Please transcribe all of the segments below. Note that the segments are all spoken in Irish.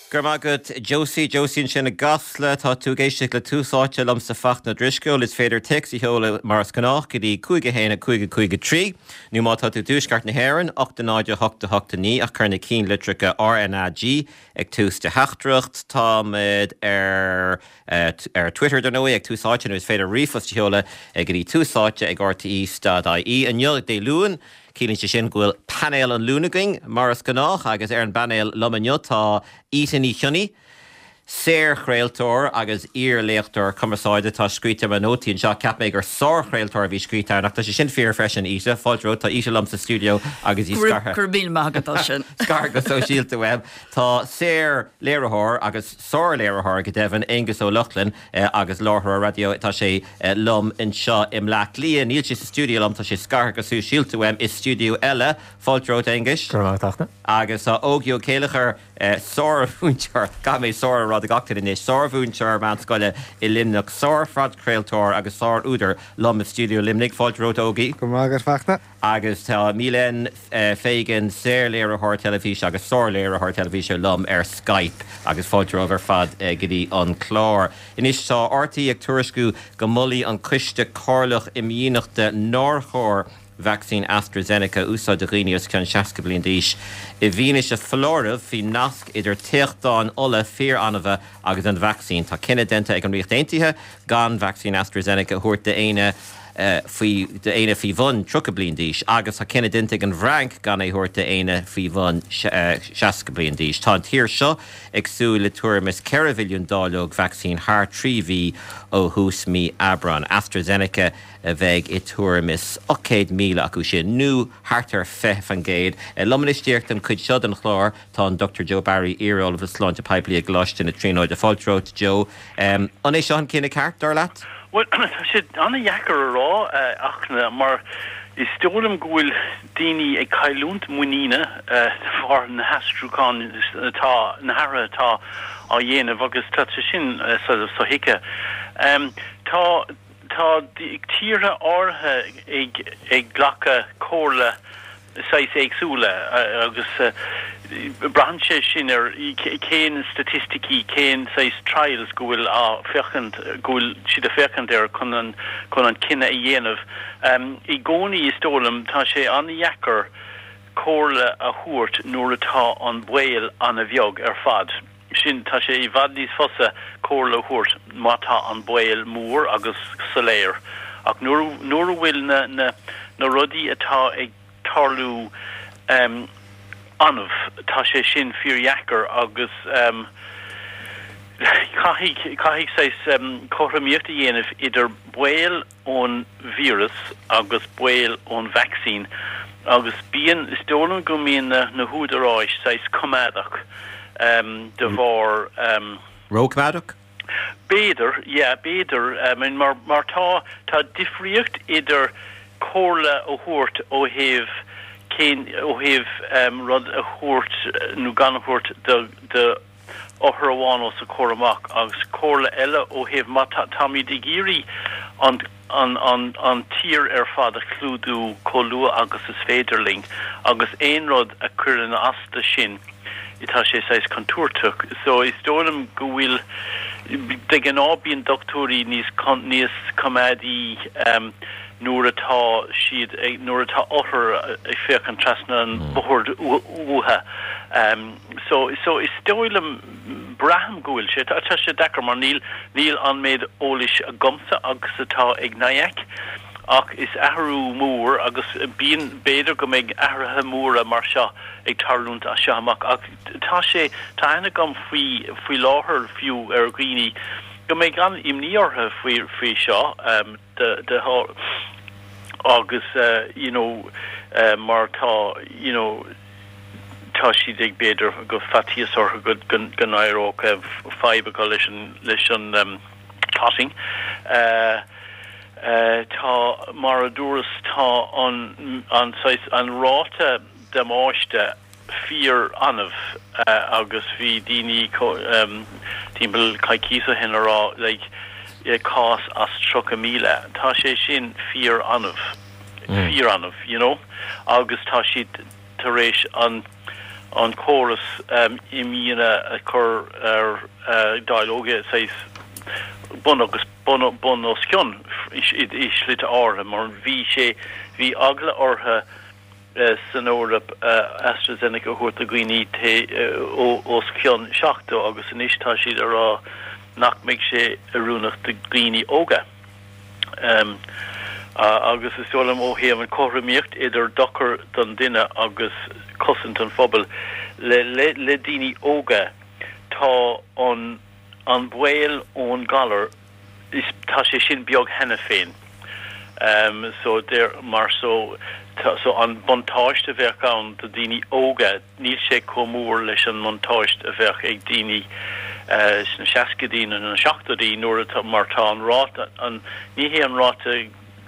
Gurmagad Josie sin a gasla tá tú géiste le túsáte lom sa facht na driscoil is féidir texí heola mars canach go dtí chuige héna chuige trí. Nú má tá tú dúsgart na hhéann 8 ach chuna cín litricha RNAG ag tús de heachtracht táid ar Twitter don ag túsáte is féidir rifos heola ag go dtí túsáte ag RTE.ie an neol dé luúin. Cílinn sé sin ghfuil panel an lúnaging maras ganách agus ar an banel lomanio tá ísan í chionní séir chréaltóir agus íorléachtar cumarsáide tá scríte an nótaíonn seo ceapméid gur sár chréaltóir bhí scríte nach tá sé sin fear freisin ísa fáilró tá ísa lom sa stúdio agus í scartha. Curbín mágatá sin. Scar go sosiálta web tá séir léirethir agus sár léirethir go deimhin Angus Ó Luchlan agus láthra radio tá sé lom in seo im leat líon níl sé sa stúdio lom tá sé scar go sosiálta web is stúdio eile fáilró Angus. Agus tá ógiú céalachar sár bhúnteart gamé sár rud a gachtain inis sár bhúntear man scoile I limnach sár frad créaltóir agus sár údar lom stúdio limnig fáilró ógaí. Gurmagad fachta. Agus tá mílen féigen séir léirethir telefís agus sár léirethir telefís lom ar Skype agus fáilró ar fad go dtí an chlár. Inis tá RTE ag tuairisciú go mulaí an cuiste cárlach imíonaachta nárchóir vaccine AstraZeneca úsá de riníos ceann 60 bliain d'aois. I bhíne sé flóramh hí nasc idir teachtáin ola fear anamh agus an vaccine. Tá cinenne denta ag an riocht aontaithe gan vaccine AstraZeneca thuirt de éine fí bhun 30 bliain d'aois agus tá cinenne denta ag an bhranc gan é thuirt de éine fí bhun 60 bliain d'aois. Tá an tír seo ag sú le tuairis $4 billion vaccine thar 3V ó hús mí Abran. AstraZeneca a bheith I tuairis 8,000 acu sin nó hartar feh an géad. Lomanisteocht an chuid seod an chlár tá an Dr. Joe Barry Earl of Sláinte Pipley ag gloist in a tríóid a fáiltrót Joe. An é seo an cinenne ceart dar leat? Well, sé anna jacker rá achna mar is stólam gúil daoine ag cailúnt muíine far na hastrúcán tá na hara tá á dhéanamh agus tá sin sa hiice. Tá tíre áthe ag ghlacha cóla sais éagsúla agus branche sin céin statistiki céin sais trials gohfuil a fechant gohfuil siad a fechant chun an cinenne I dhéanamh. I gcónaí is tólam tá sé anheacar cóla a thuairt nuair atá an bhil an a bheag ar fad. Sin tá sé I bhd níos fosa cóla thuairt má tá an bhil mór agus soléir. Ach nuair bhfuil na rudaí atá ag tarlú anmh tá sé sin fíorheacar agus caithigh sais chothramíocht a dhéanamh idir buil ón vírus agus buil ón vaccine agus bíon is dólan go mbíon na húdaráis sais comadach de bhar Rócmadach? Béidir, mar tá difriocht idir cóla ó thuairt ó thaobh rud a thuairt nó gan a thuairt de óthramháin sa choramach agus cóla eile ó thaobh má táimid I géirí an tír ar fad a clúdú cólua agus is féidirling agus éon rud a cuireann asta sin itá sé sais contúrtach so is dólam go bhfuil de gan ábíon doctórí níos comédí nuair atá siad nuair atá othar ag féchan trasna an bhord utha. So is dóilm braham gohfuil sé tá sé dechar mar níl an méid ólis a gomsa agus atá ag naiac ach is ahrú mór agus bíon béidir go méid ahrathe móra mar seo ag tarlúnt a seamach ach tá ena gom faoi láthair fiú ar gríní go méid gan imníortha faoi seo de agus mar tá tá siad ag béidir go fatíos ortha go gnáiróg faibe go leis an cutting tá mar a dúras tá an ráta demáiste fear anmh agus bhí daoine timpeall caicísa hinará cás as 3,000 tá sé sin fear anmh, agus tá siad tar éis an an chorus imína a chur dialogue says bon os cion is lit ára mar bhí agla ortha san Eorp AstraZeneca chuirta Guinea os cion seachta agus in istá siad ará nach méid sé arúnach de Guinea óga. Agus is stolam ó héam an choramíocht idir dochar don duine agus cosint an phobal le daoine óga tá an bhil ón galar is tá sé sin beag hena féin. So there mar so an montáiste bheith an de daoine óga níl sé comúr leis an montáist a bheith ag daoine na seacadín an seachtadí nuair a mar tá an ráta an ní hé an ráta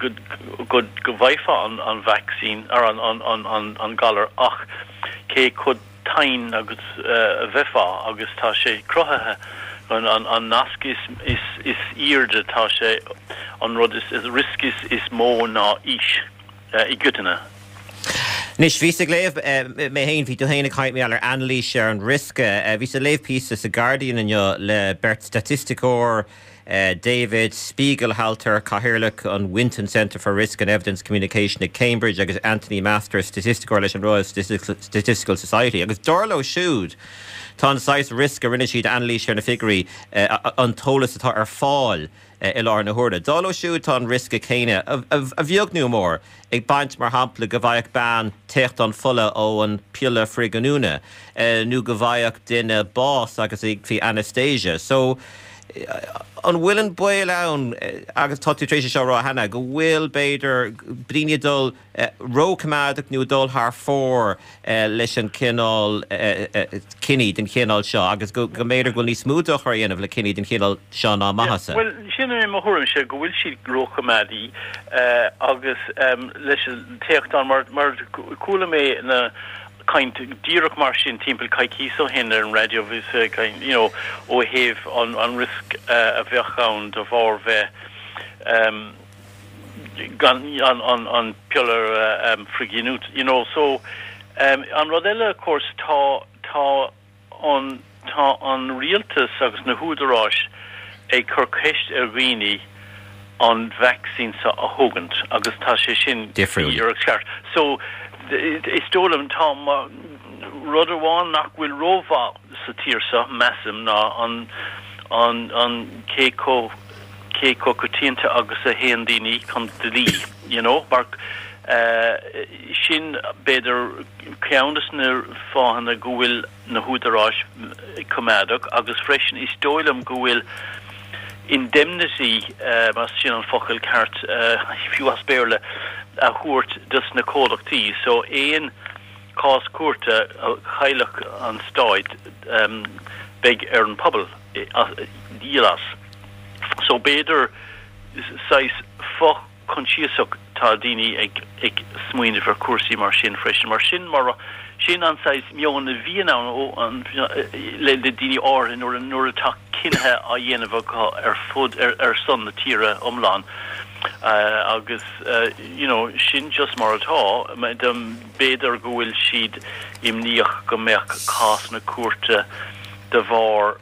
go bhaifa an vaccine ar an galar ach cé chud tain agus bheitfa agus tá sé crothathe an nasc is íirde tá sé an rud is risk is mó ná ís I gutana. Nis ví a léh mé héin ví héna caiit mé ar anlí sé an riske ví a léh pí a Guardian in le Bert Statisticor David Spiegelhalter Cahirlach an Winton Centre for Risk and Evidence Communication at Cambridge agus Anthony Master Statisticor leis an Royal Statistical Society agus Dorlo siúd tá an sais risk a rinne siad anlí sé na figurí an tólas atá ar fáil I lá na húrda. Dálo siúd tá an risk a céine a bheag nú mór ag baint mar hampla go bhaíoch ban techt an fulla ó an piúla friganúna nó go bhaíoch duine bás agus ag fi Anastasia. So an bhfuil an buil ann agus táú trééis seo rá hena go bhfuil beidir bríine dul rócamádach nó dul th fór leis an cinál cinní den chinál seo agus go méidir go ní smúdach ar dhéanamh le cinní den chinál seo ná maithasa. Well sinna mo thuann se go bhfuil siad róchamadí agus leis teocht an mar coolla mé na kind dírach mar sin timppel caiici so hin an radio vis kind ó heh an risk a bheachán de bhar bheith gan an pular friginút so an rodelle of course tá an rialtas agus na húdarráis é curceist Rini an vaccine sa a hogant agus tá sé sin different so is stolam Tom Rudderwan nach will rova satirsa massim na on keiko kutinta agus a hendini come to the bark shin beder countess na fahan go will na hudaraj comadok agus freshen is stolam go will indemnity mas sin an focal cart if you asperle a hoort dus na códachtaí so éon cás cuarta chailech an stáid big ar an pobl dílas so beidir sais fo consciúsach tá daoine ag smuoine for cuasaí mar sin freisin mar sin sin an sais meon na bhíon an le daoine áir nuair atá cinthe a dhéanamh ar fud ar son na tíre omláin agus sin just mar atá dem beidir go bhfuil siad imníoch go meach cás na cuarta de bhar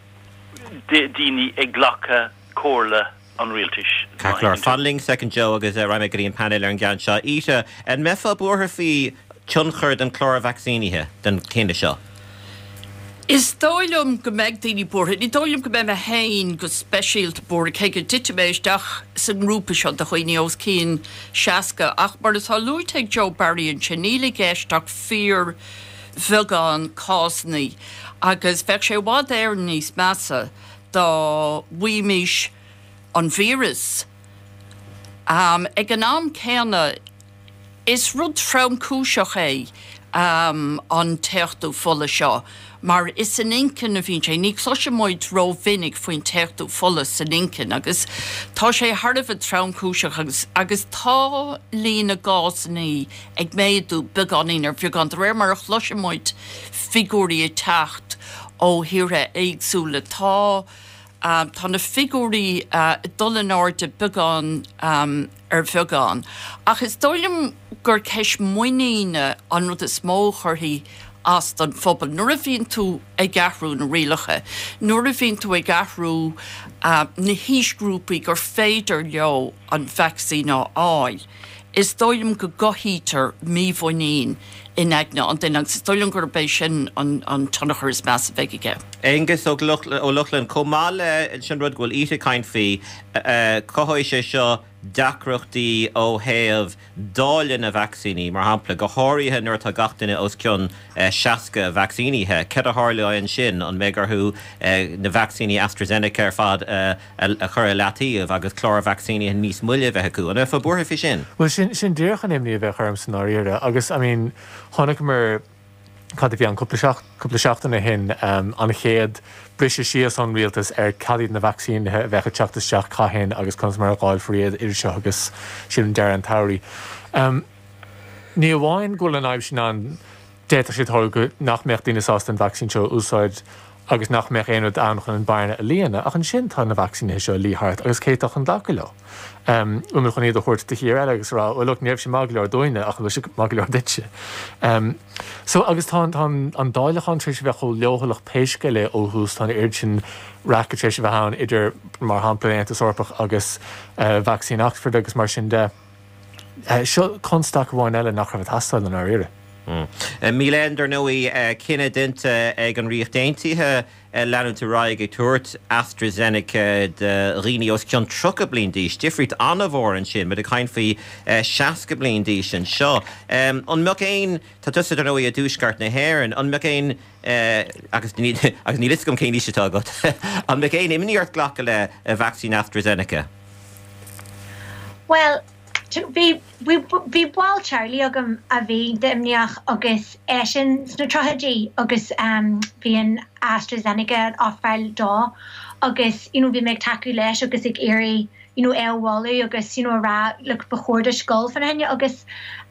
daoine ag ghlacha cóirla an rialtais. Caclar Fanling second Joe agus raimime goí an panel ar an gan seo ite an mefa buair fí tionchard an chlór vaccínithe den céine seo. Is dóilm go meid daoine bortha, ní dóilm go meid a hain go speisialt bortha cé go ditibéisteach san grúpa seo de chuoine os cín seaca ach mar is tá luaid ag Joe Barry an sinníla géisteach fear bheagán cásnaí agus bheith sé bhád éir níos measa dá bhuiimiis an vírus. Ag an am céanna is rud frám cúiseach é an techtú fola seo. Mar is an incin a bhín sé ní so sem móid ró vinnig faoin techtú fola san incin agus tá sé hardh trám cúiseach agus tá lína gásnaí ag méadú beganín ar bhí gan réir mar a chluisimid figúrí techt ó hire éagsúla tá na figúrí dullan áirde began ar bheagán. Ach is dóilm gur ceis muoíine an rud is mó churthaí as don phobal. Nuair a bhíonn tú ag gahrú na rialacha, nuair a bhíonn tú ag gahrú na hísgrúpaí gur féidir leo an vaccine á áil, is dóilm go gohítar míomhhaoinín in agna an duine agus dóilm gur béis sin an tunnachar is meas bheige. Angus ó Luchlan comáil sin rud ghfuil ite caint fí cothóid sé seo dacrochtaí ó thaobh dáilin a vaccíní mar hampla go háirithe nuair tá gatainine os cionn seaca vaccíníthe ce a hálaíonn sin an mégarthú na vaccíní AstraZeneca ar fad a chur leatíomh agus chlár vaccíní níos muile bheith acu an fa buirtha fi sin. Well sin dúrchan imní a bheith chum san áíire agus tháinig mar cad bhí an cúpla seachtainna hin an chéad brise sios an rialtas cadíad na vaccín bheitcha teachtasteach caihin agus chun mar gáil fríad idir seo agus sin an deir an tairí. Ní bháin ghfuil an aibh sin an déta sé thóil go nach meach daine sásta an vaccín seo úsáid agus nach meach éonad annachan an bairna a líana ach an sin tá na vaccín seo líthart agus céach an daca le. Umar chun iad a chuirt de hir eile agus rá ó luch neamh sé mag leor dóine ach bhfuil si mag leor ditse. So agus tá an dáilechán trééis bheith cho leothalach péisce le ó hús tá irid sin racha trééis bheith hán idir mar hampla sorpach agus vaccín Oxford agus mar sin de. Seo constaach bháin eile nach raibh tastáil an áire. Míléandar nóí cinenne dinta ag an riocht daintíithe leanúnta raig ag tuairt AstraZeneca de rií os ceann trocha blion díos, difriúd anmhór an sin, but a cain faoi 60 blion díos sin seo. An meach éin tá tusa ar nóí a dúsgart na hhéireann, an meach éin agus ní liscom cén díosetá agat, an meach éin imníart ghlacha le vaccín AstraZeneca. Well, bhí bháil Charlie agam a bhí deimneach agus sin na trothaidí agus bhí an AstraZeneca áfáil dá agus bhí méid taú leis agus ag éirí éhháú agus rá le bechóirde scoil fan henne agus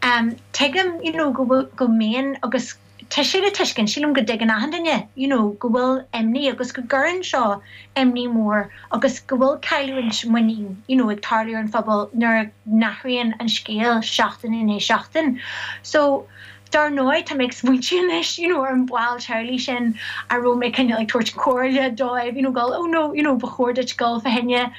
tuigim go méon agus Teisiile tuiscin sílam go dig an ahandaine, go bhfuil imní agus go ggurann seo imní mór agus go bhfuil caiilúin muín, ag tarliú an fphobal nuair nachraíonn an scéal seachtain in é seachtain. So dar nóid tá méid smuintin leis, ar an bháil Charlie sin a ro méid cinne le tuairt cóirle dóibh, gáil bechóirde gáil fa henne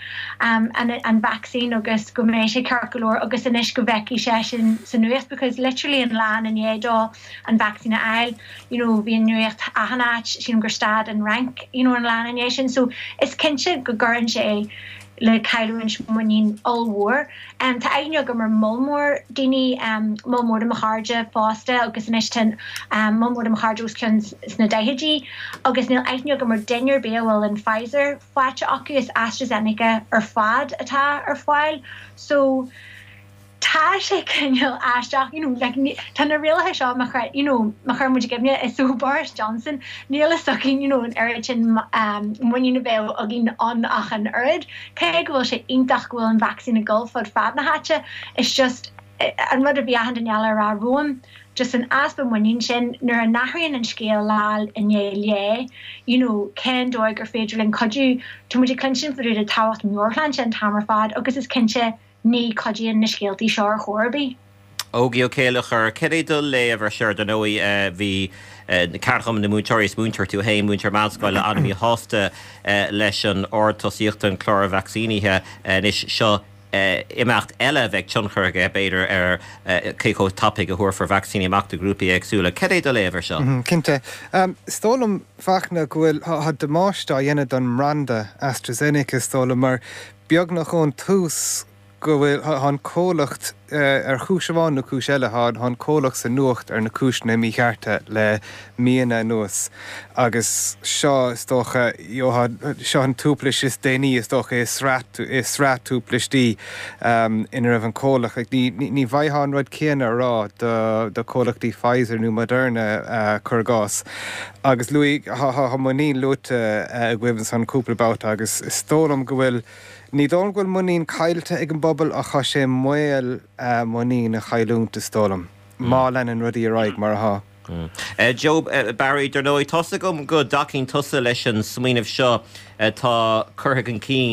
an vaccín agus go mééis sé cearcolóir agus inis go bheici sé sin san nuas, because literally an lán an édá an vaccín a eil, bhí an nuocht ahanát sin gur stad an rank, an lán an sin, so is cinse go ggurann sé le caiilúin muín allhór. Tá aine go mar molmór daoine molmór am charge fásta agus inistin molmór am charge cin sna daithidí agus níl aithne go mar dainear béhfuil an Pfizer fáte acu is AstraZeneca ar fad atá ar fáil. So tá sé cinneal aisteach, tá na réalathe seo mar chuir muid gimne is sú Boris Johnson, níl is sucin, an airad sin muína bheith a gin an ach an airad, cé go bhfuil sé intach bhfuil an vaccín a gulfod fad na háte, is just an rud a bhíahan daneala rá roim, just an aspa muín sin nuair an nachraíonn an scéal láil in lé, cén dóig gur féidirlinn codú, tú muid clinsin faúd a táhacht mórlan sin tamar fad, agus is cinse ní codíon na scéaltaí seo ar chóirbí. Ógi ó céalach ar céadú léamh seir don nóí bhí carcham na múteir múntar tú hé múntar másáil le anmí hásta leis an ortosíocht an chlár vaccíníthe is seo imeacht eile bheith tionchurge beidir ar céó tapig a thuair for vaccíní amachta grúpi agsúla. Céadú léamh seo? Cinnte. Stólam fachna gohfuil had de máistá dhéine don Randa AstraZeneca stólam mar beag nach chun tús go bhfuil an cólacht ar chúiseháin na cúis eile an cólacht sa nuacht ar na cúisna mí chearta le míana nuas. Agus seo istócha seo an túplis is déní istócha is srát túplistí in raibh an cólach. Ní bhaithán rud céanna rá do cólachtaí Pfizer nó Moderna chur gás. Agus luí muín luta a gcuimh san cúplabát agus stólam go bhfuil ní dón ghfuil muín caiilte ag an bobbal a cha sé muil muín a chailúnta stólam. Má lean an rudí aráig mar atá. Joe Barry der nóí tosa gom go dacín tosa leis an smaoinmh seo tá curtha an cín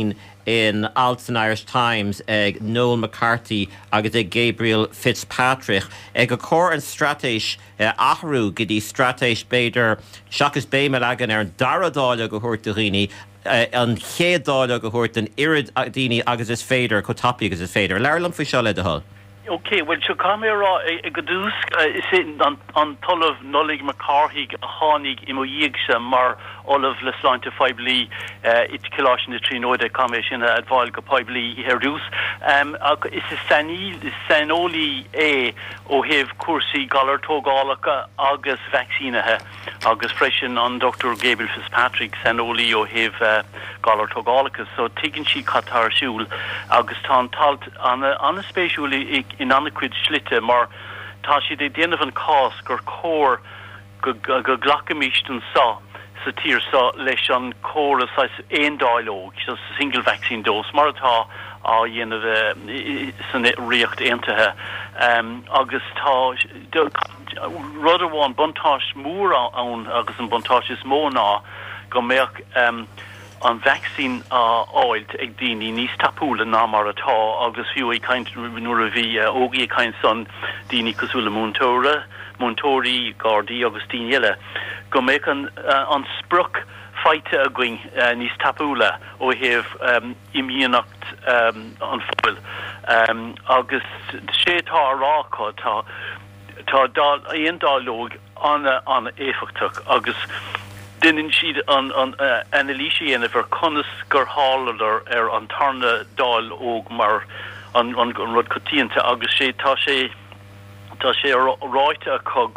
in Alton Irish Times ag Noel McCarthy agus ag Gabriel Fitzpatrick ag a cór an stratéis ahrú gydí stratéis beidir seachas béime agan ar an daradáile go thuirt riine an chéadáile go thuirt an irid daoine agus is féidir go tapí agus is féidir. Leirlam fao seo le a hall. Okay, well, so come here, Gadus, on Tullav Nullig McCarthy, Honig, Imoyigsa, Mar, Olive, Lesline to Fibli, it's Kilash in the Trinoide Commission, Advalga Pibli, Herdus. It's a Sanoli A, O have Kursi, Galler Togalaka, August vaccine, August freshen on Dr. Gabriel Fitzpatrick, Sanoli, O have Galler Togalaka, so taking she Qatar Shul, August Talt on a spatially. In anquid schlitte, maar tashi de end of an cost gur core go glacamiston sa satir sa leis an core size ein dialogue, just a single vaccine dose. Marata yen of san react entahe August ta rudder one buntash moor on August and buntash is more na go merk an vaccine oil ag dini nís tapúla ná mar atá agus fiú é kaint nuair a bhí ógi é kaint son dini cosúla Montori Gardi agus díile go méid an spruch feite a going nís tapúla ó heh imíonacht an fáil agus sé tá rácha tá aon dálóg anna éfachtach agus Dinin she'd on Annalisa and if her Conus Gerhaller an Tarna Dal Og Mar on Rod Cotian to August Tashe right a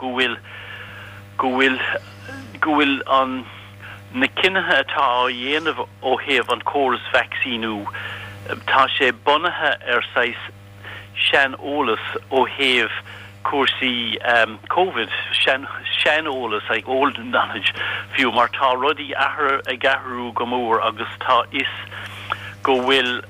Gwil on Nikinaha ta yen of O'Have on Chorus vaccine Tashe Bonaha size Shan Olus O'Have Corsi COVID Shan Olus like old knowledge few Marta Ruddy Ahar Agaru Gomor August ta is go will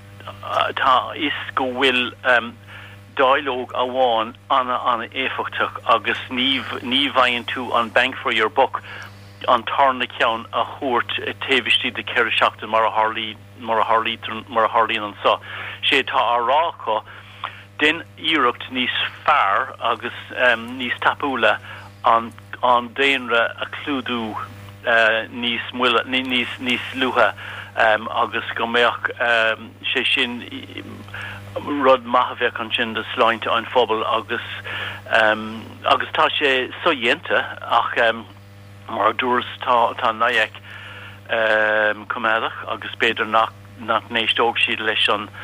dialogue awan on efachtuk August Nivain to on bank for your book on Tarn account a hort tevishti the Kerishakta Mara Harley and so she ta araka Den Europe nís far agus nís tapúla an déanra a clúdú nís muile nís luha agus go méach sé sin rud maithbheith an sin de sláinte an phobal agus tá sé so dhéanta ach mar dúras tá naic cuméadach agus beidir nach néistóg siad leis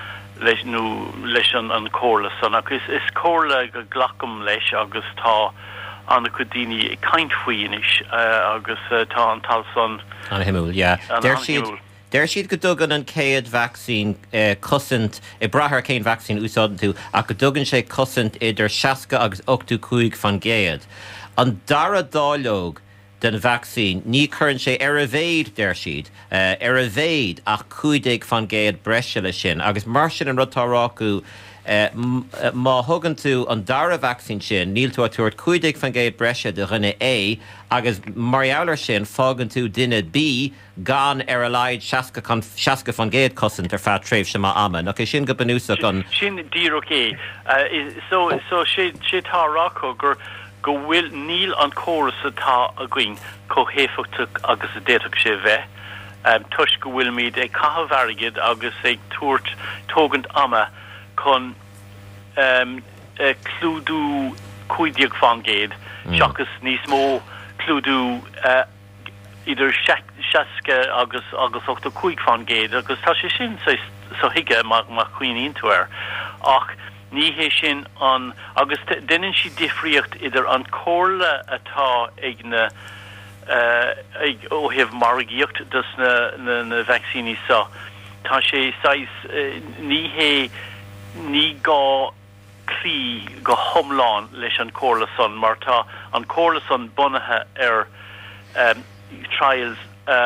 an cóla son agus is cóla go glacham leis agus tá an cudini kaint faoinis agus tá an tal son an himúil, yeah. Der siad go dugan an céad vaccine cosint I brathar céin vaccine úsáidan tú a go dugan sé cosint idir 60 agus 85 fan géad. An dara dálóg den vaccine ní chuann sé ar a bhéid der siad ar a bhéid ach 50 fan géad breise le sin agus mar sin an rutárácu má thugann tú an dara vaccine sin níl tú a tuairt 50 fan géad breise de rinne A agus marialar sin fágann tú duine B gan ar a leid 60 fan géad cosint ar fat tréimh sem má ama nach é sin go banúsach an sin díroké so sé táráco gur go bhfuil níl an chóras atá a going cohéfachtach agus a déach sé bheith tuis go bhfuil míad ag cathbharigid agus ag tuairt tógant ama chun clúdú 50 fan géad seachas níos mó clúdú idir 60 agus 85 fan géad agus tá sé sin so hiige má chuoíonn tú ach ní hé sin an agus dennen si difriocht idir an cóla atá ag na ag ó heh margiocht dus na vaccine sa tá sé sais ní gá clí go homláán leis an cóla son mar tá an cóla son bunathe ar trials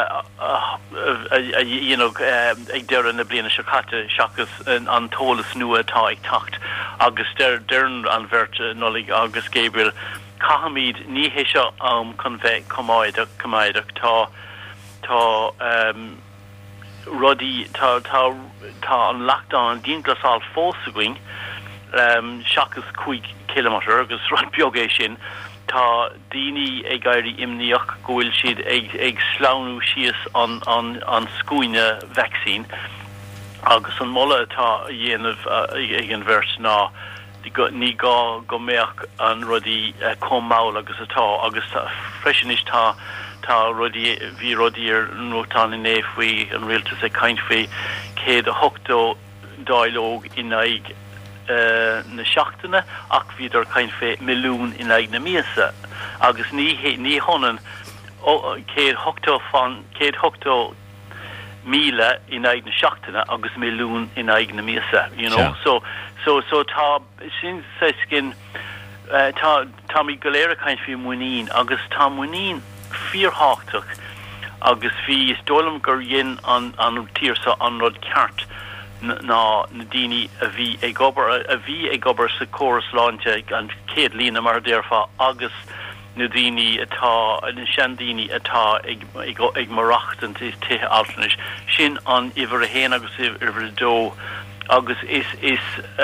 ag deir na bliana seachata seachas an tólas nua atá ag tacht agus dearn an bhirt nolig agus Gabriel cahamíd ní hé seo chun bheith cumáideach tá ruddy ta an lockdown din glasal fósagwing shakas quick kilometer agus run biogation ta dini e gairi imniach goil shid eg slaunu shias on skuina vaccine agus an molla ta yen of egen verse na ní go meach an rudí commáil agus atá agus freisinish tá rudí bhí rudíar nótán in éfhí an rialtas a caintfé céad a hochtó dialóg in aig na seachtainna ach bhíidir caintfé milliún in aig na míasa agus ní honan céad hochtó míle in aig na seachtainna agus milliún in aig na míasa, you know, so tá sin skin tá mi goléire kaint fi muín agus tá muín fíorháach agus fi stolam gur yin an tísa an rod ceart na dini a vi e gobar sa choras láinte an céad lína mar déirfa agus na dini atá na seandini atá ag marachtan te altanis sin an iwwer a héin agus iwwer dó agus is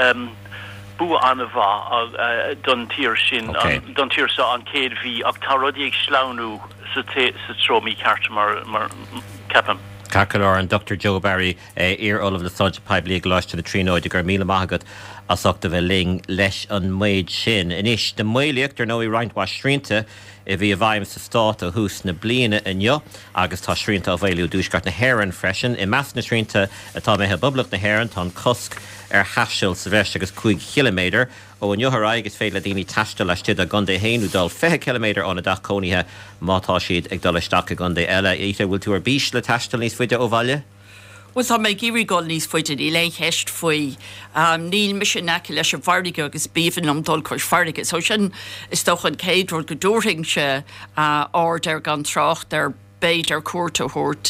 bu anava don tír sin don tír sa an céad hí ach tá rudí ag sláánú sa tromi ceart mar ceapam. Cacalar and Dr. Joe Barry ear all of the Sodge Pipe League lost to the Trinoid gur míle maigad as ochta bheith ling leis an maid sin. Inis de mailiachtar nó I roint was srínta I bhí a bhaim sa stát a hús na bliana inniu agus tá srínta a bhailú dúsgart na héran freisin. I meas na srínta atá méthe bublach na héran tá cosc haisiil sa bheis agus 5 kilometer ó an johar agus féile daoine taiste leis tiad a gundé héanú dal 5 kilometer óna dach cónithe mátá siad ag dul isteach a gundé eile. Éite bhfuil tú ar bís le taiste níos fuide ó bhaile? Was ha mei giri gol nís foiite I lein hest foi níl mis naci leis a fardige agus bífin am dul cos fardige. So sin is doch an céad rod godóring se ard gan tracht beid cuarta hort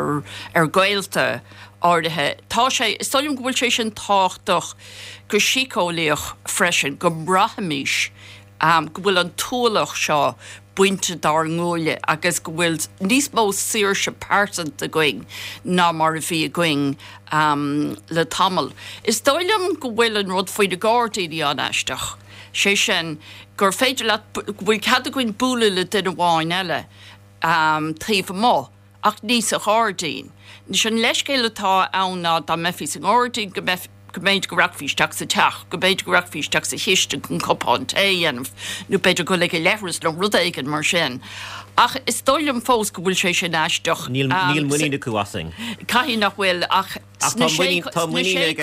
gailte ardethe. Tá sé, is stolim gohfuil sé sin táchtach go sicóléoch freisin go brahamís go bhfuil an túlach seo buinte dar ngóile agus go bhfuil níos mó sír se persant a going ná mar a bhí a going le tamil. Is dóilem go bhfuil an rud faoi de gádaí an eisteach. Sé sin gur féidir le bhfuil cad a goin búla le den bháin eile tríomh má ach níos a gádaín. Ní sin leiscéiletá anna dá mefis an gádaín go méid go racfíisteach sa teach, go méid go racfíisteach sa hiiste chun copán taanamh, nó beidir go le lehras le rud éigen mar sin. Ach is dóilem fós go bhfuil sé sin eisteach. Níl muína cuasing. Caihí nach bhfuil ach Tá muína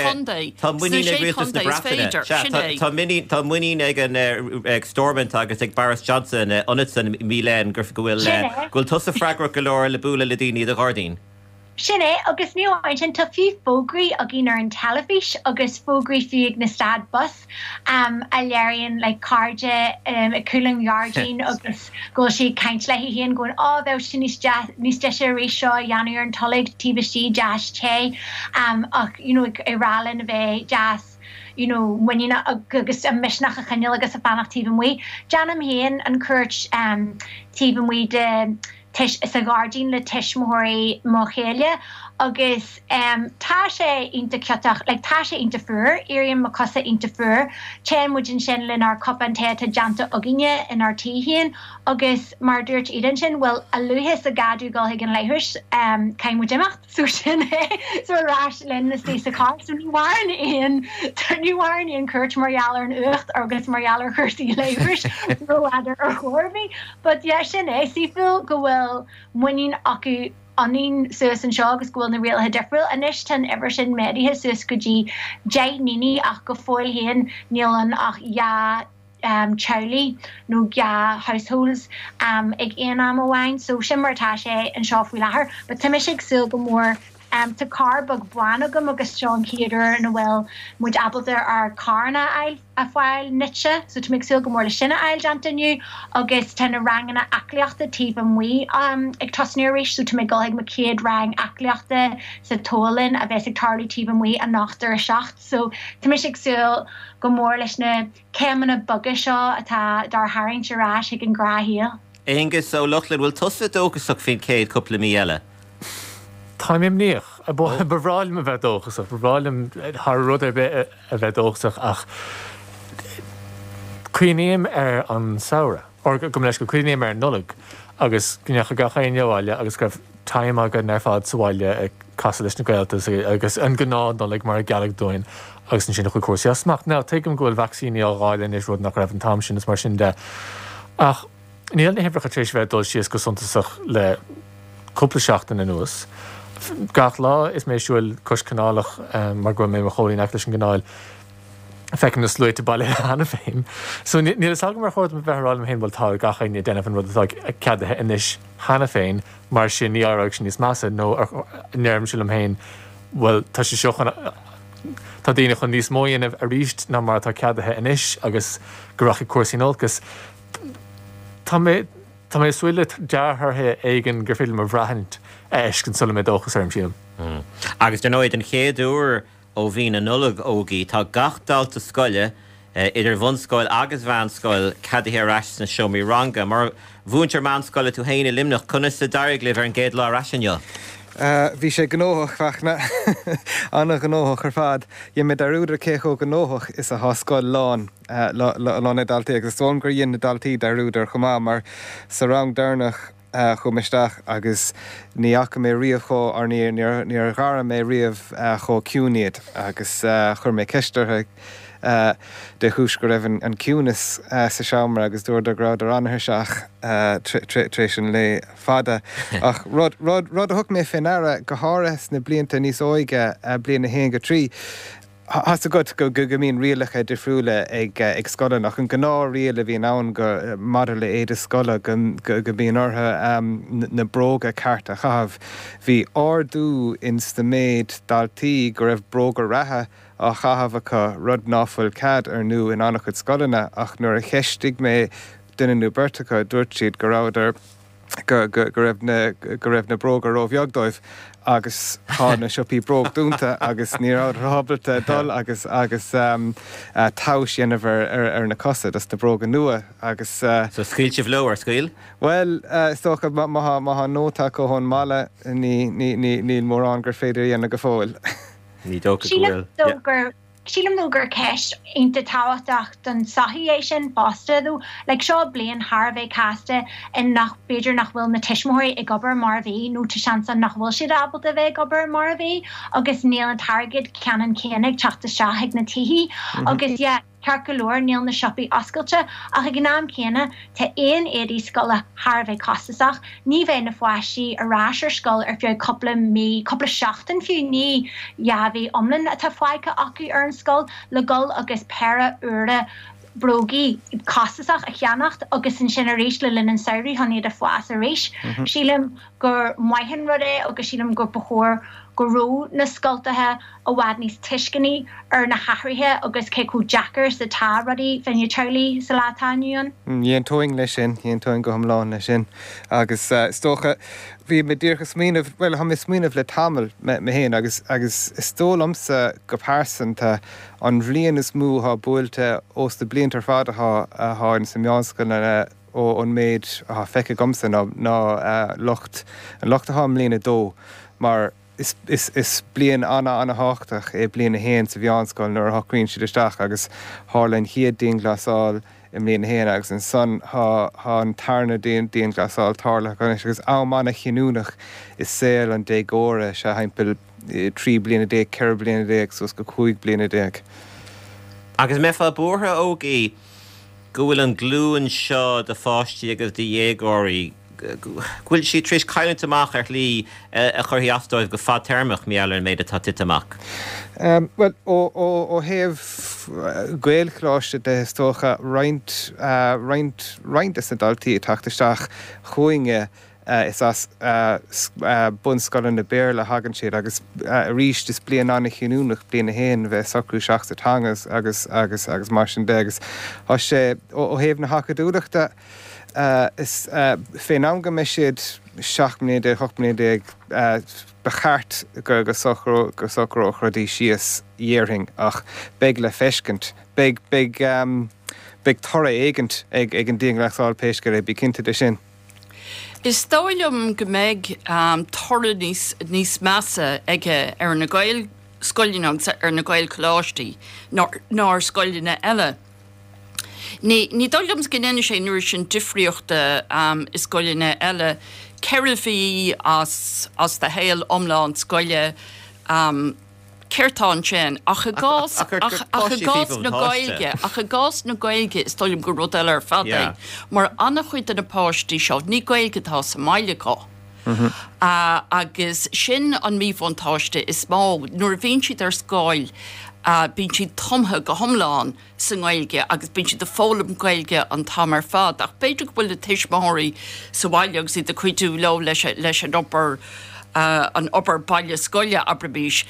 ag Stormont agus ag Boris Johnson Onitson Milan gur bhfuil tusa freigra go leir le búla le daoine a gádaín. Sinné agus níháin sin tá fiú fógraí a gin ar an telefís agus fógraí fiúg na stad bus a léironn le cardide a cooling yardín agus go si caint le híon going bheith sin níos de sé rééis seo dheanú ar an tolig tíbetí jazz té ach I rálan a bheith jazz when you agus a misnach a chanil agus a fannach tíbhan mui Janam héan an cuairt tíbhan mui de is a gardín le tiismóirí má chéile agus tá sé inta ceach le tá sé inta fuair éiríonn má cosa inta fuair chéan muidin sin lin ar copanthe a deanta agine in ar tíhíonn agus mar dúirt iad sin bhfuil a luhis a gadú gáil an leithris caiim mu dimacht sú sin so rás lin na stééis a cá so níhhain íon cuairt marall an ucht agus marall ar chuirsaí leithris roiidir ar chóirbhí, but sin sífuil go bhfuil muín acu anín suas an seo agus gúil na réalthe defriúil a níos tan ever sin médithe suas go dtí dé níní ach go fáil héan nílan ach Charlie nó households ag éonam amháin so sin martá sé an seo faoi láthair, but tuimisigh sul go mór to car bug buanagam agus John Keater and well muid apple there are carna ail a file niche so to make silk more sinna ail jantanu agus ten rangana acliachta tíbam we ag tosneirish so to make like McCaid rang acliachta sa tolin a basic tarly tíbam we a nachtar a shacht so to make sil go more lishna kemana bugashaw ata dar haring shirash ag an grahil Angus so Lachlan will tussa dogus suck fin Cade couple of miele. Táim níoch bhráil a bheith dóchasach, bhráilm th rud a bheith dóchasach ach cuinéim an saora, or go leis go cuinéim nulag, agus gneach gacha inháile agus goibh taim agad nar fád saháile ag casa leis na Gaeltas agus an gnád nó mar galag dóin agus an sin chu cuasí asmach. Ná tuigim gohfuil vaccíní ágáil is rud nach raibh an tam sin is mar sin de. Ach níl na hebrecha trééis bheith dul sios go suntasach le cúpla seachtain na nuas. Gach lá is mé siúil cos canálach mar go mé mar choín leis an gnáil fecin na slúite bailile hena féin. So níl sag mar chóir bheitráil hen bhil tá gachaine denmh an rud ceadathe inis hena féin mar sin níarag sin níos massa nó nearm siúil am héin bhfuil tá sé seochan tá daine chun níos móanamh a ríist ná mar tá ceadathe inis agus goracha cuasíolgus. Tá mé suúile deartharthe éigen gur film a bhreathint ecin sulla mé dóchas arm síl. Agus den nóid an chéadúr ó bhín an nulag ógaí tá gachdalta scoile idir bhunscoil agus bhanscoil cadithe ras na seomí ranga mar bhúntar manscoile tú héine limnach chuna sa dairg libh ar an géad lá rasinneol. Bhí sé gnóthach fachna anna gnóthach ar fad. Dhéim mé darúdar cécho gnóthach is a thoscoil lán na daltaí agus tóim gur dhéon na daltaí darúdar chumá mar sa rang darnach chumisteach agus níach mé riamhcho ar níor gara mé riamh cho ciúniad agus chur mé ceistethe de chúis go raibh an ciúnas sa seamra agus dúir de grád ar anthir seach tréis an le fada. Ach rud a thug mé féinara go háras na blianta níos óige bliana na héin go trí. Has a go mín rialacha difriúla ag scola nach an gná riala bhí ann go madidir le éidir scola go bíon ortha na bróga carta chahabh. Bhí ardú ins na méid daltaí go raibh bróga ratha a chahabh acha rud náfuil cad ar nu in annach chud scolanna ach nuair a cheistigh mé duine nó bertacha dúirt siad go ráidir go raibh na bróga rómheagdóibh agus hána siopí bróg dúnta agus níráid rábalta dul agus tás dhéanamh ar na cosa as na bróga nua agus So scíilte bhló ar scail? Well, stocha maha nóta go hon mala ní mór an gur féidir dhéanana go fóil. Ní dócha gohfuil. Sílam nó gur ceist inta táhaach don sahiéis sin bostadú, le seo blion Harbheith casta in nach beidir nach bhfuil na tiismóirí ag gobar mar bhí nó tá seansa nach bhfuil siad ábalta bheith gobar mar bhí agus níl an targad ceanan céannig teachta seaigh na tihí agus cear go leor níl na siopaí oscailte ach ag gnám céanna tá aon éadí scola Harbheith castasach ní bheith na foiisí a ráis ar scoil ar fiú coppla seachtain fiú ní jahí omlan a tá foiice acu ar an scoil le gol agus pera ura brogi castasach a cheannacht agus in sin a rééis le linn saoirí honí a foias a rééis. Sílam gur maihan rudé agus sílam gur bechóir go ró na scultathe a bhhad níos tuiscinní ar na hathraithe agus céú Jackar sa tá rudí fenne Charlie sa látániuan. Dhéon tóing lei sin, dhéon tóing go hamláin lei sin agus stócha bhí me ddíorcha smíanamh, well ha mé smíanamh le tamil me héin agus stólamsa go pásanta an bhliaon is mú ha buailte os de bliantar fada ha in sa meánscoil ó an méid a feice gomsa ná locht a ha mlíana dó mar is blian anna háchtach blian a héin sa bheánscoil nuair a chríonn siad isteach agus hálainn hiad dín glasáil i mlíon héin agus an son há an tarna díon glasáil tarla agus ámanna chinúnach is saoil an dégóra se haimpil 3 bliana dé, 4 bliana dé sos go 5 bliana dé. Agus me fá bútha ógaí go bhfuil an glúin seo de fáistí agus de dhégóirí Gwyl si tris caiilint amach ar lí a chur hiastóibh go fá termach méall ar méid a tatit amach? Well, ó heh gailchláiste de tócha roint is na daltaí tachtasteach chuinge is as bunscoilin na béir le hagann siad agus ríist is blian anna chinúnach bliana héin bheith sacrú seachta tangas agus mar sin dégus. Tá sé ó heh na hacaúireachta is féin anga me siad 7 mlíana 8 mlíana bechart go socró chrodí síos dhéirthing ach beag le feiscint, beag thora éigent ag an díon leachtáil péisce ré bí cinnte de sin. Is stáilm go méid torra níos measa ige ar na gail scoilín ar na gail choláistí ná scoilína eile. Ní dóilms gnéine sé nuair sin difriochta is scoilína eile ceirfí as de héal omláin scoile Ceirtáin sin ach a gás na gailge is stoilm go rud eile ar fada. Mar anna chuid an na páistí seo ní gailgetá sa maileá. Agus sin an míhhantáiste is má nuair bhíonn siad ar scáil bíonn siad tomtha go thomláin sa gailge agus bíonn siad de fólam gailge an tam ar fad ach beidir go bhfuil le tuismóirí sa bhaileag si de chuidú lo leis an opair baile scoile abrabís.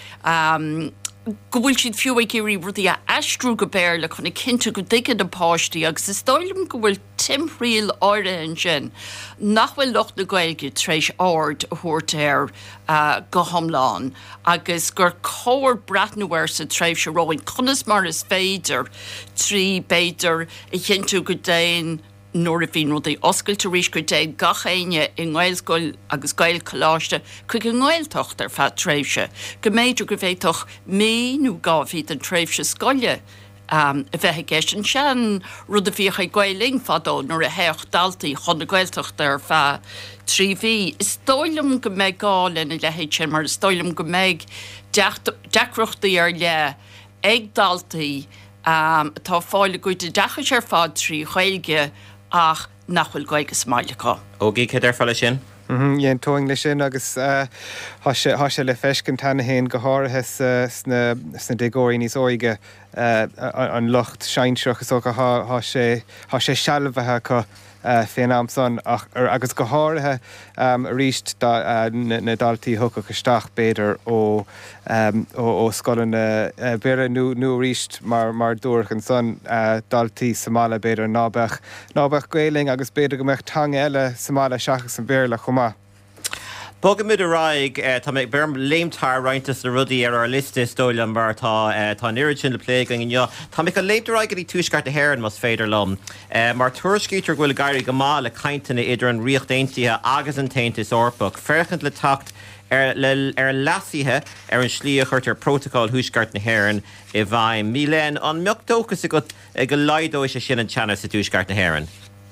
Go bhfuil siad fiú géirí rudí a eistrú go béir le chuna cinnte go dtí an páistí agus is stoilm go bhfuil timthriail áire an sin. Nach bhfuil locht na gailge tréis áard a thuirtéir go thomláin agus gur cóir brathnúir sa tréimh se roin conas mar is féidir trí béidir I cinnte go déin nóir a bhín rudí oscailte rís go dé gachéine I ngáilscoil agus gail choláiste chuig an ngáiltocht ar fad tréimhse. Go méidir go bhéitoch nó gáhíad an tréimhse scoile a bheitthe gceist an sean rud a bhíocha gailing fadó nóair a heocht daltaí chun na gailtocht ar fa tríhí. Is stoilm go méid gáil in lehéid sin mar stoilm go méid deacrochtaí ar le ag daltaí tá fáile goide deachas ar fád trí chailge ach nachhfuil gaige smáileá. Ógé cé ar fáile sin? Dhéon tóing lei sin agus há sé le feiscin tanna héin go háirithe sna dégóirí níos óige an lucht seinseach is ó há sé sealmhathe chu féin amson agus go háirithe ríist na daltaí thuca isteach béidir ó scolann béire nó ríist mar dúach an son daltaí Somála béidir nábeh Gaeling agus béidir go meach tang eile Somála seachas an béir le chumá. Bogam mid a raig, tá méid berm léimtar reintas na rudaí ar liste stóilm mar tá nirid sin le pléig an gniu. Tá méid a léimtar raig í túisceart a héireann mas féidir lom. Mar tuairiscítear bhfuil gairí go má le cainteanna idir an riocht daintíthe agus an taintis orpach. Ferchant le tacht ar lasíthe ar an slíochart ar protocol thuisceart na héireann I bhaim. Mílen an meochttóchas go leidó is sin an teanna sa túisceart na héireann.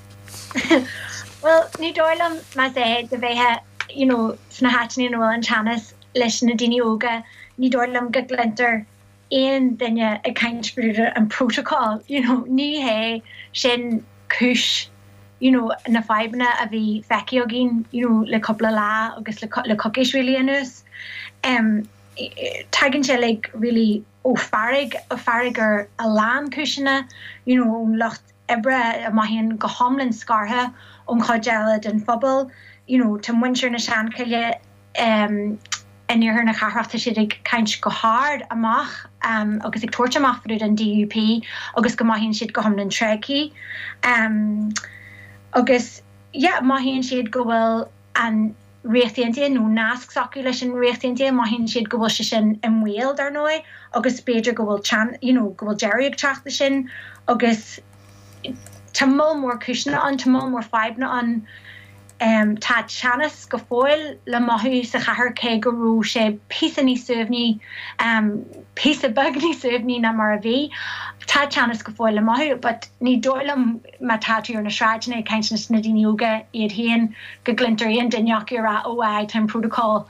Well, ní dóilm mas é de bheithe sna hatní nó an chanas leis na daine óga ní dóilm go glinter éon duine a caintbrúide an protocol. Ní hé sin cis na feibna a bhí feici agin le coppla lá agus le cocis riléanús. Tagann sé le rilí ó farrig ar a lán cusina ón lucht ebre a maihíonn go homlinn scartha ón chodeile den phobal. Tá muintir na seancaile inníorthar na charachta siad ag caint go háard amach agus ag tuairt amach faúd an DUP agus go maithíonn siad go homlinn tréci. Agus maithíonn siad go bhfuil an réachtaíonta nó nasc sacu leis an réachtaíonta maithíonn siad go bhfuil se sin an mhíal dar nói agus beidir go bhfuil go bhfuil deireadh ag teachta sin agus tá mó mór cúisina an tá mó mór feibna an tá teannas go fóil le maithú sa chathair cé go rú sé písa ní suamhní písa bag ní suamhní na mar a bhí. Tá teannas go fóil le maithú, but ní dóilm má táú ar na sráidna caint na daine óga iad haon go glintar aon duineach ar óáid an protocol.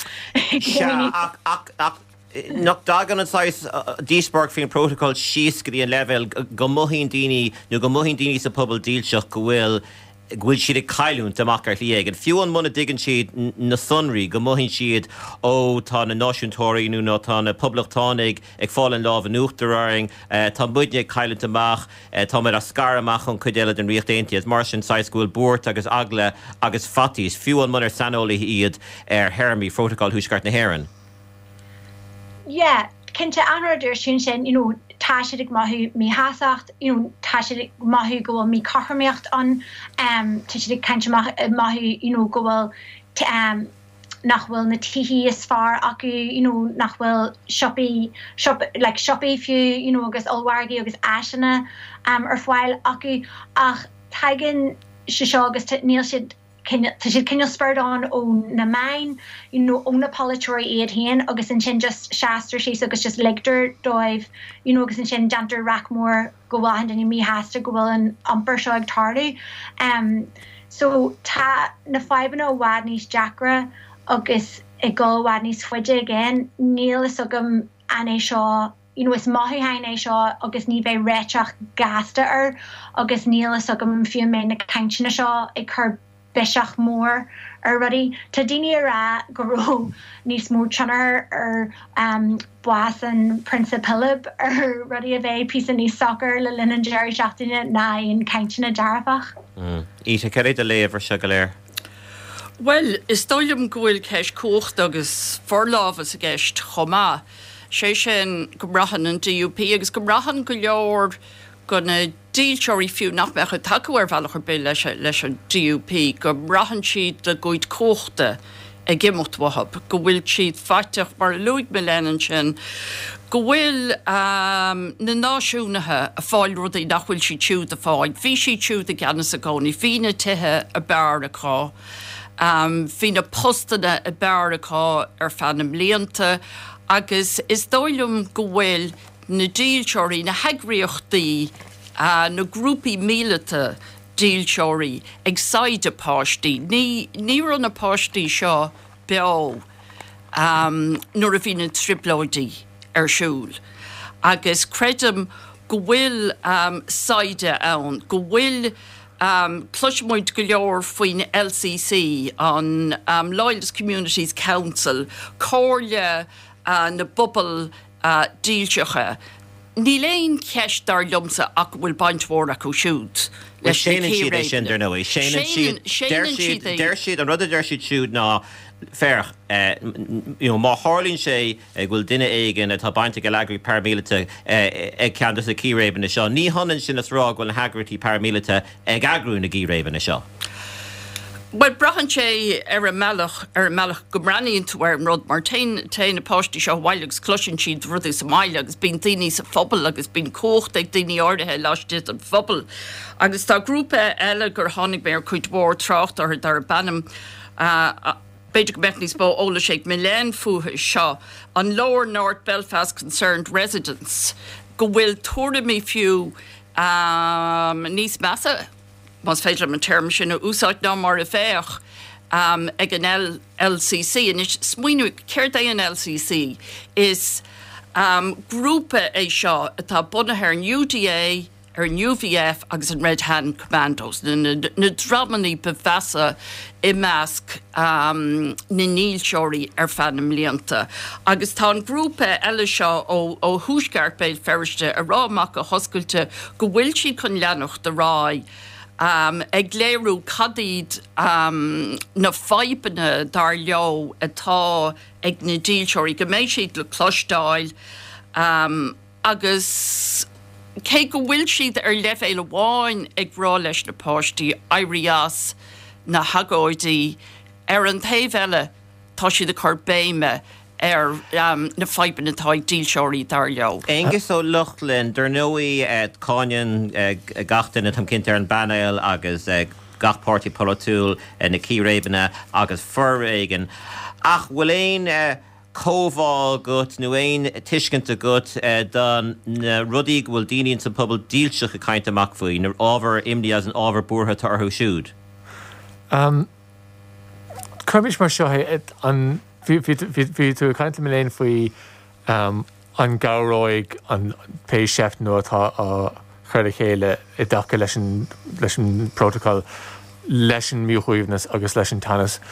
Nach dagan an sais díspark fin protocol síos go dtíon level go mothín daoine nó go mothín daoine sa pobl díalseach go bhfuil siad ag cailún amach ar liaag. An fiúan muna digan siad na sunraí go mothín siad tá na náisiúntóirí nó tá na poblachtánaigh ag fáil lámh an uachtaráing tá buidne ag cailún amach tá mar a scar amach an chuidéile den riocht daintíad mar sin saiscúil búirt agus agla agus fatís fiúan mun ar sanolaí iad ar Hermí protocol thuisceart na héireann. Cinnte anraidir sin tá siad ag maithú mí hasacht, tá siad ag maithú go bhfuil mí carchaíocht an tá siad ag cainte maithú go bhfuil nach bhfuil na tithí is fearr acu nach bhfuil shopí fiú agus olhhargaí agus aiseanna ar fáil acu ach taigeann se seo agus níl siad cinne spurred on ó na main, ó na polytory iad hen, agus an sin just shastra sí agus just legter doibh, agus an sin jantar Rackmore go bhfuil hen mí hasta go bhfuil an amper seo ag tardu. So tá na 5 ó bhhad níos Jackra agus I go bhhad níos fuide again, níl is agam an é seo, is maithú hain é seo agus ní bheith réiteach gasta agus níl is agam fiú mé na caintina seo ag chur beseach mór rudí. Tá daine rá go raibh níos mó trionar buas an Prince Philip rudí a bheith pí níos soccer le linn an Jerry seachtaine ná an caintina dearfach. Íthe ceir a léomhar se go léir. Well, is dóilm gohfuil ceis cócht agus forláfas a gceist chomá. Sé sin go brahan an DUP agus go brahan go leor go na dílteoirí fiú nach mecha takeir bhealachar be leis an DUP, go brahan siad de goid cóchta ag gimocht wahab, go bhfuil siad faiteach mar luig me lenan sin, go bhfuil na náisiúnathe a fáil rudaí nach bhfuil si siúd a fáil, bhí si siúd a gceannas a gcónaí, hí na tithe a bearnachá, hí na postanna a bearnachá fannam líonta, agus is dóilm go bhfuil na dílteoirí na heagríochtaí na grúpaí mílete dílteoirí ag said a páistí. Ní ran na páistí seo beá nuair a bhí na triplóidí siúl. Agus credum go bhfuil saide ann, go bhfuil Clushmoid go leor faoin LCC an Loyalist Communities Council, cóirle na bubble dílteocha. Ní léon ceist dar liomsa ach bhfuil bainthmór acu siúd. Séanan siad é sin nó é. Séanan siad déir siad an rud a déir siad siúd ná ferch má hálín sé bhfuil duine éigen a tá bainte go legraí paramílite ag ceantas a círéban seo. Ní hanan sin rá bhfuil hagratí paramílite ag agrún na gíréban seo. Well, brahan sé a meach gomraníon tuair an rud mar tain na páistí seo bhailegus cluisin siad rudí sa maiile agus bín daoine sa phobal agus bín cócht ag daoine ordathe leistit an phobal. Agus tá grúpa eile gur tháinig mé ar chuid mór trácht ar dar bannam beidir go meicníos bó óla sé mé lean fuatha seo an Lower North Belfast Concerned Residents go bhfuil tuairimí fiú níos measa. Mas féidir an term sin úsáid ná mar a féach ag an LCC, and is smuoinú céir é an LCC is grúpa é seo atá bunathe ar an UDA, ar an UVF agus an Red Hand Commandos, na dramaní befasa I measc na nílseoirí ar fannam líonta. Agus tá an grúpa eile seo ó thuaisceart beidh ferriste a rámach a hoscailte go bhfuil siad chun leanach de rá ag léirú cadíd na faibanna dar leo atá ag na dílteoirí go méid siad le clostáil agus cé go bhfuil siad ar leibhéile bháin ag rá leis na páistí éirías na hagóidí ar an taobh eile tá siad a chur béime na faibanna atá ag dílteoirí dar leo. Agus ó Luchlin, der nóí cáineann gachtain tam cinnte ar an Banail agus gachpáirtí polotúil na círébanna agus furréigen. Ach bhfuil éon cóbháil gut nó éon tuiscint gut don na rudaí bhfuil daoine sa pobal dílteach a caint amach faoi, nar ábhar imní as an ábhar búrtha tarthú siúd. Cuirbis mar seo an Bhí tú caiint mé léon faoi an gáróig an péis seft nó atá a chuir a chéile I dtaca leis an protocol leis an míchuomhnas agus leis an tanas.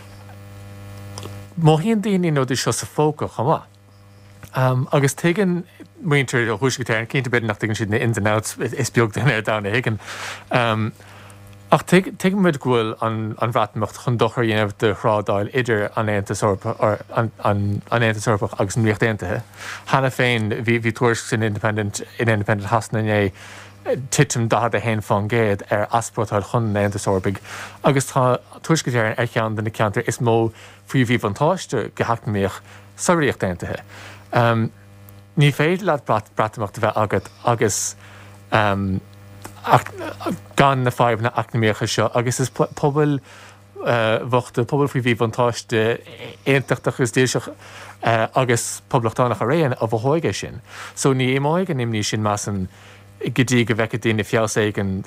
Má híon daoine nó seo sa fóca chumá. Agus tuigeann muintear a thuiscitéir cinnta beidir nach tuigeann siad na ins and outs is beag den dána higann. Ach tuigeann muid gúil an bhreatamacht chun dochar dhéanamh de chrádáil idir an Aontas Eorpach agus an nuacht déantathe. Hanna féin bhí tuairisc sin independent hasna é titim dahad a héin fan géad ar asprótáil chun na Aontas Eorpach. Agus tá tuairiscitéir ar ceann den na ceantar is mó faoi bhí fantáiste go heachnaíoch saoíocht déantathe. Ní féidir leat breatamacht bheith agad agus gan na fáimh na acnaíocha seo, agus is pobl bhacht pobl faoi bhí bantáiste éontachtach is déiseach agus poblachtánacha réon a bhthóige sin. So ní émáig an imní sin mean gotí go bheice daoine fiásaigh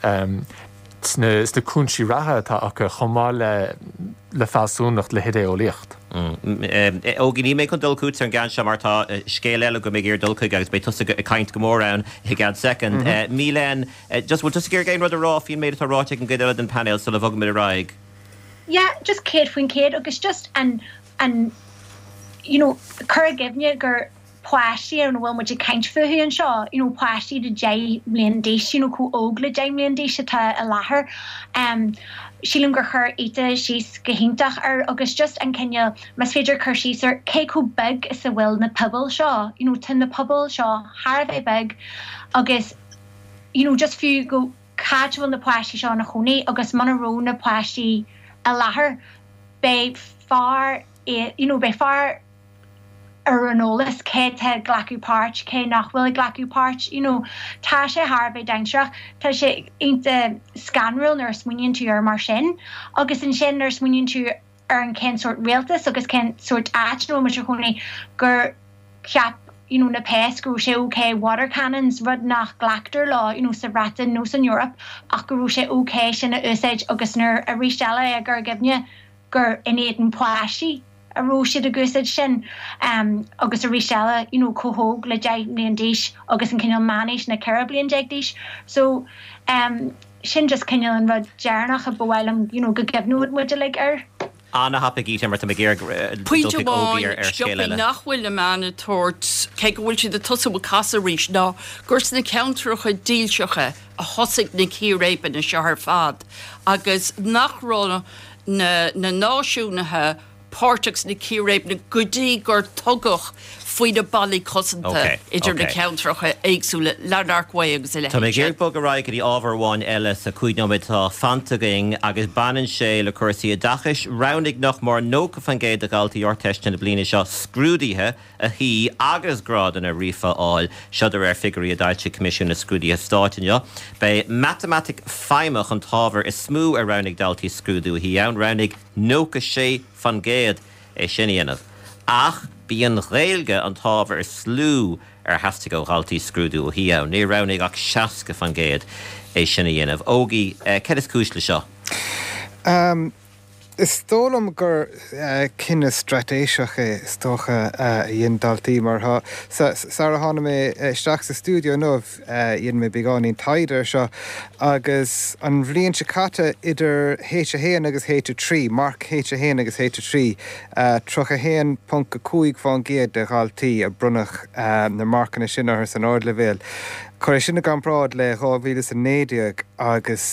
sna cúnsí rathe tá acha chomá le fáúnacht le hidé ó líocht. Ógin ní mé chun dulcút an gan sem martá scéile eile go mé gur dulcaig agus bé tusa a caiint go mór ann i gan second. Mílen, just bhfuil tusa gur géin rud a rá hín méid aráte an gaiile an panel sa le bhag mid a raig. Yeah, just céad faoin céad agus just an you know, cur gifne gur pláistí ar an bhfuil muid caint fuú an seo, you know, pláistí de dé mblion déis, you know, có óg le dé mblion déis atá a láthair. Sílim gur chur éite síos go hintach ar agus just an cinne mas féidir chur síos ar cé có big is a bhfuil na pobl seo, you know, tin na pobl seo, Har bheith big agus, you know, just fiú go cáid bhfuil na pláistí seo na chonaí agus man ró na pláistí a láthair bé far, you know, bé far Aranolas, cé te glacu páirt, cé nachhfuil glacu páirt, you know, tá sé Harbeh dainseach, tá sé inte scanrúil nar smuininn tú ar mar sin, agus in sin nar smuininn tú ar an cén sort réaltas, agus cén sort áitnó mar chuna gur ceap, you know, na pes go sé okay water cannons rud nach glactor lá, you know, sa Britain, no in Europe, ach go sé okay sin a úsáid agus nar a rístelle a gur gibne gur inéad an pláisi. A ró siad a gúsid sin agus a rístelle, you know, cohóg le deag blion déis agus an cinil manis na ceir blion deag déis. So sin just cinil an rud dearnach a bhhailm, you know, go gibnúd muide le ar. Anna happa gí mar me géir Puinte bháin nachhfuil le manna tort cé go bhfuil si de tusa bh casa ríis ná gurs na countracha díalseacha a thosaigh na círéipen na seathar fad agus nachrána na náisiúnathe Portax na círéib na godaí gur tugach faoi na bailí cosanta idir na countracha éagsúla leanarchha agus ile. Tá mé géir bog a raig í ábharháin eile sa chuidnomid tá fantaging agus banan sé le cuasaí a dachas roundig nach mar nóca fan géad a galtaí orteiste na bliana seo scrúdaithe a hí agus grádan a rifa áil siodar ar figurí a dailte comisiún na scrúdaí a stáitinne. Bei matematic feimach an tábhar is smú a roundig daltaí scrúdú hí ann roundig nóca sé fan géad é sinnéanamh. Ach bí an réilge an tábhar is slú ar heasta go galtaí scrúdú hí ann, ní rounnig ach seaca fan géad é sinna dhéanamh. Ógi, ced is cúis le seo? Is tólam gur cinenne stratéiseach é stocha dhéon daltaí mar Sarah hána mé isteach sa stúdio nómh dhéon mé beáín taidir seo agus an bhblionn se chatte idir H1 agus H3, mark H1 agus H3 3.5 fan géad de galtaí a brunach na marcanna sinnar san ord le bhéil. Chuir sinna gan prád le 2009 agus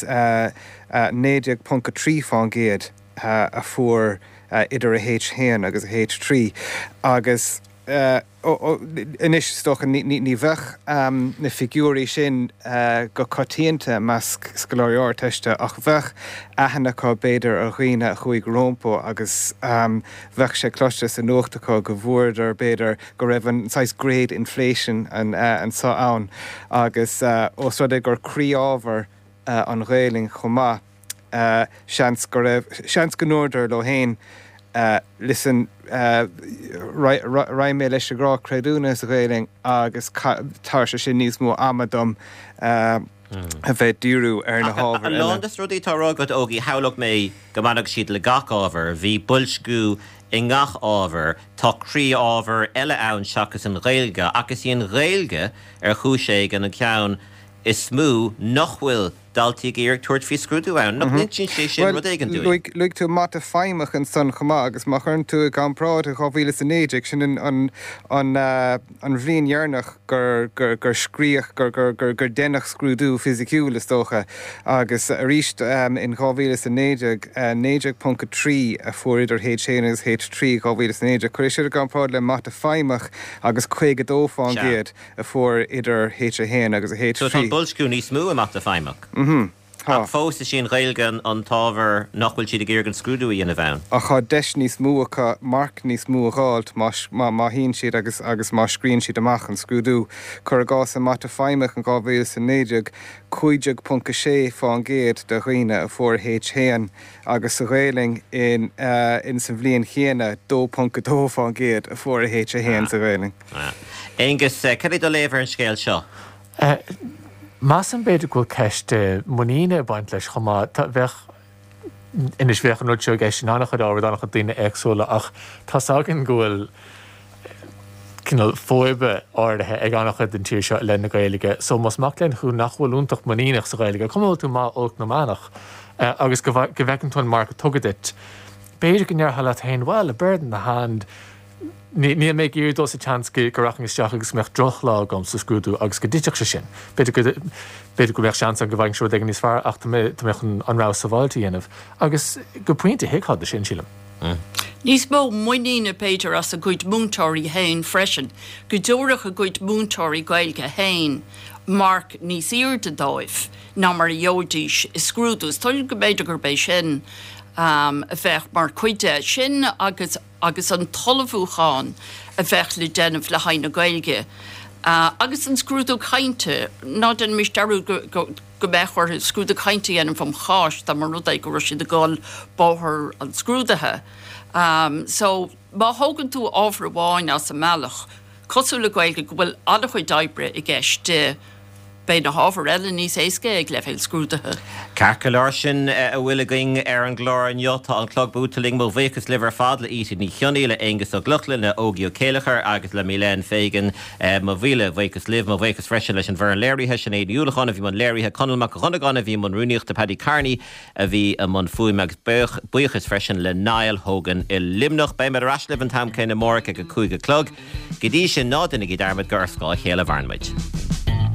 9.3 fan géad a fuair idir a H1 agus a H3 agus inis stocha ní bheith na figúrí sin go cotíanta meas scoláirí teiste ach bheith ahanana có béidir a chuoine chuig rompo agus bheith sé cloiste sa nuachtacha go bhúidir béidir go raibh an size grade inflation an sa ann agus os rud gur chríábhar an réiling chomá seans go nóidir lo héin listen raim mé leis ará creúna a réiling agus tar se sin níos mó amadom a bheith dúrú ar na hábhar. An ládas rudí tá rágad ógi hálach mé go mbeadh siad le gach ábhar, bhí builscú i ngach ábhar, tá crí ábhar eile ann seachas an réilge, agus íon réilge ar chúiséig an ceann is smú nachhfuil daltaí géir tuairt fí scrúdú ann, nach nín sin sé sin rud éigen dúi. Luig tú mata feimach an san chomá agus má chun tú gan prád a chohíle san éideach sin an bhríon dhearnach gur scríoch gur dénach scrúdú fysiciúla tócha agus a ríist in chohíle san éideach 9.3 a fuair idir H1 agus H3 chohíle san éideach chuir siad gan prád le mata feimach agus chuig dófáin géad a fuair idir H1 agus a H3. So tá builscú níos smú a mata feimach. fós is sin réilgan an tábhar nachhfuil siad a ggéirgan scrúdú í na bhain. A cha deis níos múcha mark níos múáilt má hín siad agus má scrín siad amach an scrúdú chur gás a mata feimimech an 2009 50.6 fá an géad de riine a fuór héan agus a réling in san bblion chéana 2.2 fá an géad a fuór a héan sa réling. Agus cad do léver an scéil seo? Más an beidir go ceiste muíine baint leis chumá bheith inis bheith an nuirteo géis sin annach ábhar annach daine agsúla ach tá ágan ghfuil cinál fóibe áirithe ag annach den tíir seo le na Gaeilge, so mas mac len chu nachhfuil úntaach muíineach sa Gaeilge, cumil tú má olc na mánach agus go bhhecinn tú an mar tugadit. Beidir gnear hela tain bhil a burden na hand ní méid ír dó sa chance go rachan isteach agus meach droch lá gom sa scrúdú agus go diteach sin. Beidir go bheith sean an go bhain siú ag níos fear ach tá méid an rá sa bháiltaí dhéanamh agus go puinte hiicád sin sílam. Nís mó muoína Peter as a gcuid múntóirí hain freisin, go dúireach a gcuid múntóirí Gaeilge hain, mark níos íirde dóibh ná mar jódíis is scrúdús, tuil go beidir gur béis sin a bheith mar chuide sin agus an tollafúcháin a bheith le déanamh le hain na Gaeilge. Agus an scrúdú chainte, ná den mis darú go bechar scrúdú chainte dhéanam fam cháis, tá mar rud ag go si de gáil báthir an scrúdathe. So má hógann tú ábhar bháin as a meach, cosú le Gaeilge go bhfuil ada chuid daibre i gceiste bé na hábhar eile níos éasca ag le féil scrúdathe. Carcaláir sin a bhfuil going an glór an jota an clog bútaling mó bhéchas liver fadla ítí ní cheanile agus a gluchlan na ógiú céalachar agus le Milen Fégan má bhíle bhéchas liv má bhéchas freisin leis an bhar an léirithe sin éad dúlachan a bhí man léirithe conalach a chunagan a bhí man rúneocht a Paddy Carney a bhí a man fuimeag buchas freisin le Niall Hogan i limnach bei mar rasliv an tam céine mórcha go cúige clog. Gidí sin nádinnig i darmad garscáil chéile bharnmuid.